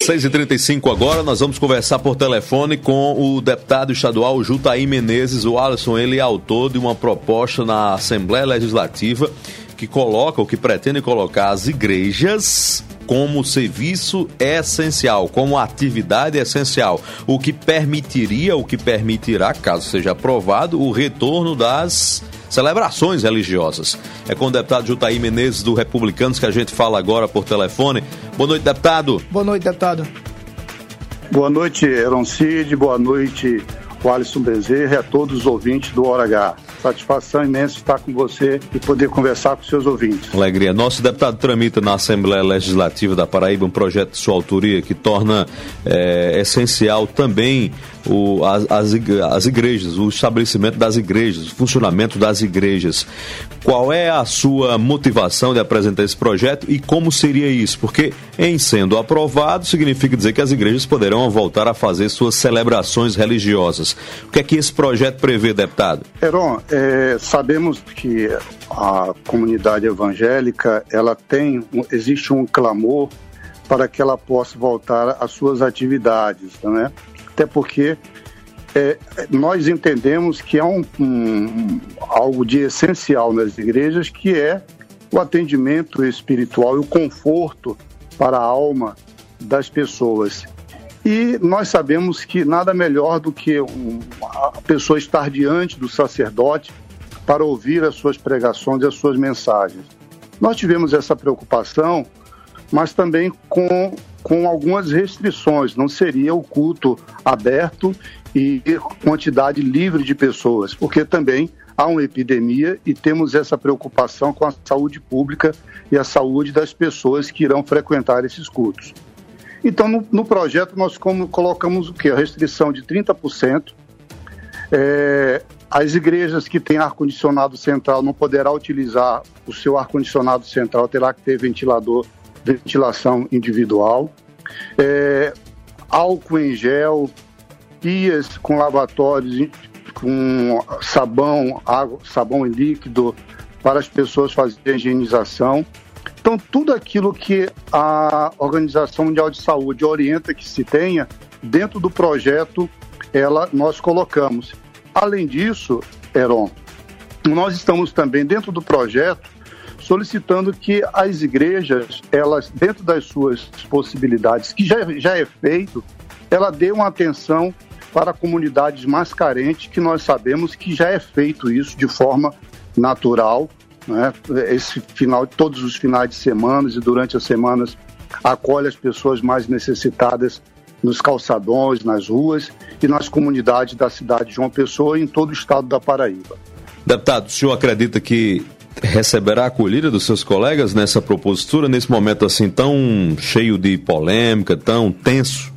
6h35 agora, nós vamos conversar por telefone com o deputado estadual Jutaí Menezes. O Alisson, ele é autor de uma proposta na Assembleia Legislativa que coloca, ou que pretende colocar as igrejas como serviço essencial, como atividade essencial, o que permitirá, caso seja aprovado, o retorno das celebrações religiosas. É com o deputado Jutaí Menezes, do Republicanos, que a gente fala agora por telefone. Boa noite, deputado. Boa noite, deputado. Boa noite, Heron Cid. Boa noite, Alisson Bezerra, e a todos os ouvintes do Hora H. Satisfação imensa estar com você e poder conversar com seus ouvintes. Alegria. Nosso deputado tramita na Assembleia Legislativa da Paraíba um projeto de sua autoria que torna essencial também as igrejas, o estabelecimento das igrejas, o funcionamento das igrejas. Qual é a sua motivação de apresentar esse projeto e como seria isso? Porque, em sendo aprovado, significa dizer que as igrejas poderão voltar a fazer suas celebrações religiosas. O que é que esse projeto prevê, deputado? Heron, sabemos que a comunidade evangélica, existe um clamor para que ela possa voltar às suas atividades, né? Até porque nós entendemos que há algo de essencial nas igrejas, que é o atendimento espiritual e o conforto para a alma das pessoas. E nós sabemos que nada melhor do que a pessoa estar diante do sacerdote para ouvir as suas pregações e as suas mensagens. Nós tivemos essa preocupação, mas também com algumas restrições. Não seria o culto aberto e quantidade livre de pessoas, porque também há uma epidemia e temos essa preocupação com a saúde pública e a saúde das pessoas que irão frequentar esses cultos. Então, no projeto, nós colocamos o quê? A restrição de 30%. As igrejas que têm ar-condicionado central não poderá utilizar o seu ar-condicionado central, terá que ter ventilação individual. Álcool em gel, pias com lavatórios, com sabão em líquido para as pessoas fazerem higienização. Então, tudo aquilo que a Organização Mundial de Saúde orienta que se tenha, dentro do projeto, nós colocamos. Além disso, Heron, nós estamos também, dentro do projeto, solicitando que as igrejas, elas, dentro das suas possibilidades, que já é feito, ela dê uma atenção para comunidades mais carentes, que nós sabemos que já é feito isso de forma natural, né? Todos os finais de semana e durante as semanas acolhe as pessoas mais necessitadas nos calçadões, nas ruas e nas comunidades da cidade de João Pessoa e em todo o estado da Paraíba. Deputado, o senhor acredita que receberá a acolhida dos seus colegas nessa propositura, nesse momento assim tão cheio de polêmica, tão tenso?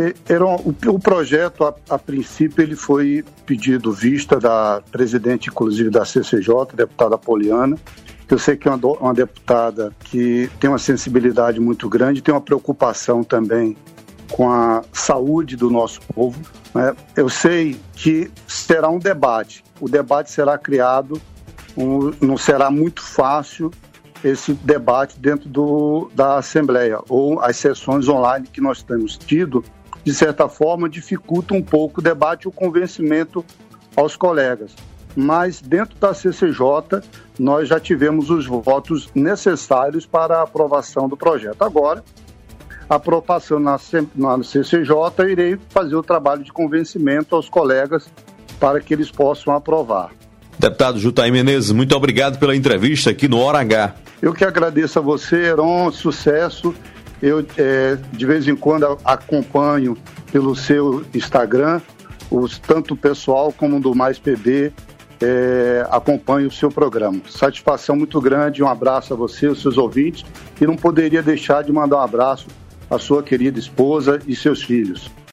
O projeto, a princípio, ele foi pedido vista da presidente, inclusive, da CCJ, deputada Poliana, que eu sei que é uma deputada que tem uma sensibilidade muito grande, tem uma preocupação também com a saúde do nosso povo, né? Eu sei que será um debate. O debate será criado, não será muito fácil esse debate dentro da Assembleia, ou as sessões online que nós temos tido, de certa forma, dificulta um pouco o debate e o convencimento aos colegas. Mas dentro da CCJ, nós já tivemos os votos necessários para a aprovação do projeto. Agora, a aprovação na CCJ, eu irei fazer o trabalho de convencimento aos colegas para que eles possam aprovar. Deputado Jutaí Menezes, muito obrigado pela entrevista aqui no Hora H. Eu que agradeço a você, Heron, sucesso. Eu, de vez em quando, acompanho pelo seu Instagram, tanto o pessoal como do Mais PB, acompanho o seu programa. Satisfação muito grande, um abraço a você, os seus ouvintes, e não poderia deixar de mandar um abraço à sua querida esposa e seus filhos.